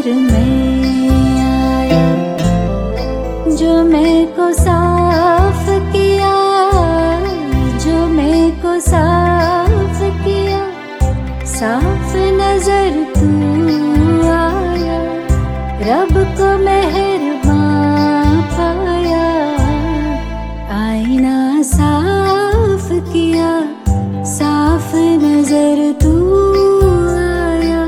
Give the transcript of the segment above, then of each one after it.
नजर में आया, जो मैं को साफ किया, जो मैं को साफ किया, साफ नजर तू आया, रब को मेहरबान पाया, आईना साफ किया, साफ नजर तू आया।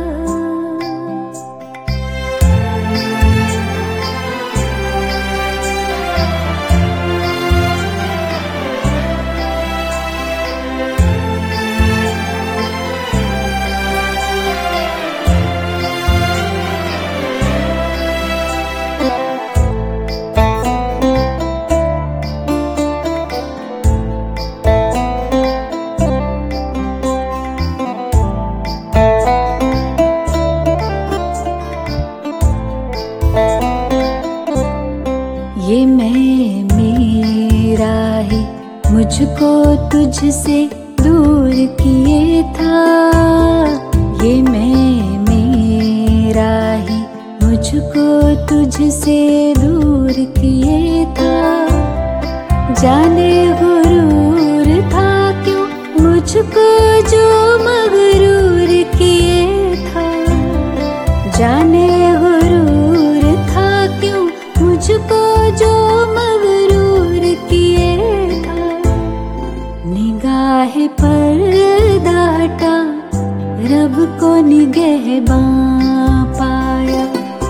ये मैं मेरा ही मुझको तुझसे दूर किए था, ये मैं मेरा ही मुझको तुझसे दूर किए था, जाने गुरूर था क्यों मुझको जो मगरूर किए था, जाने गुरूर था क्यों मुझको जो मगरूर किए था, निगाह पर्दा हटा, रब को निगहबान पाया,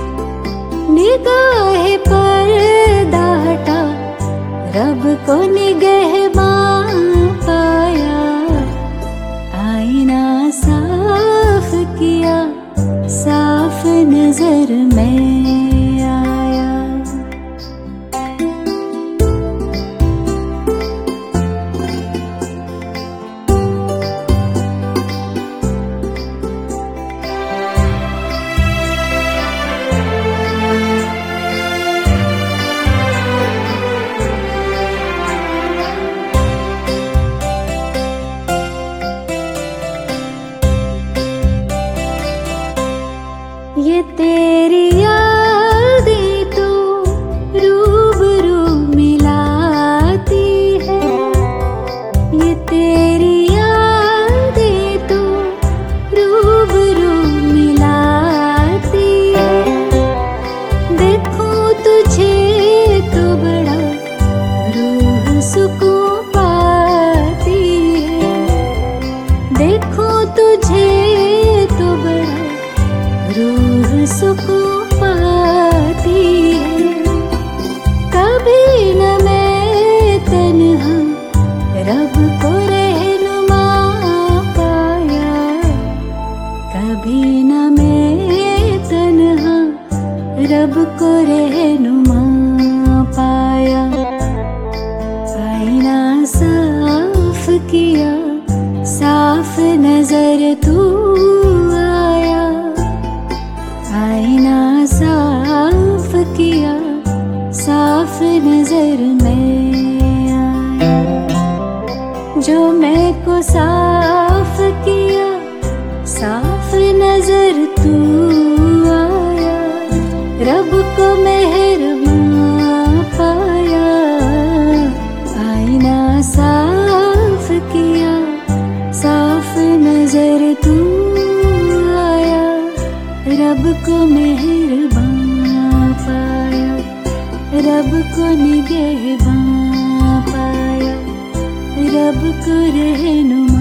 निगाह पर्दा हटा, रब को निगहबान पाया, आईना साफ किया, साफ नजर में आया। ये तेरी यादें तो रूबरू मिलाती है, ये तेरी यादें तो रूबरू मिलाती है, देखूं तुझे तो बड़ा रूह सुकून पाती है, देखूं तुझे तो बड़ा रूह सुकून पाती है, कभी न मैं तन्हा रब को रहनुमा पाया, कभी न मैं तन्हा रब को रहनुमा पाया, आईना साफ किया, साफ नजर तू आया, आईना साफ किया, साफ नजर में आया, जो मैं को साफ किया, साफ नजर तू आया, रब को मेहरबान पाया, आईना साफ किया, साफ नजर तू आया, रब को मेहरबान पाया, रब को निगहबान पाया, रब को रहनुमा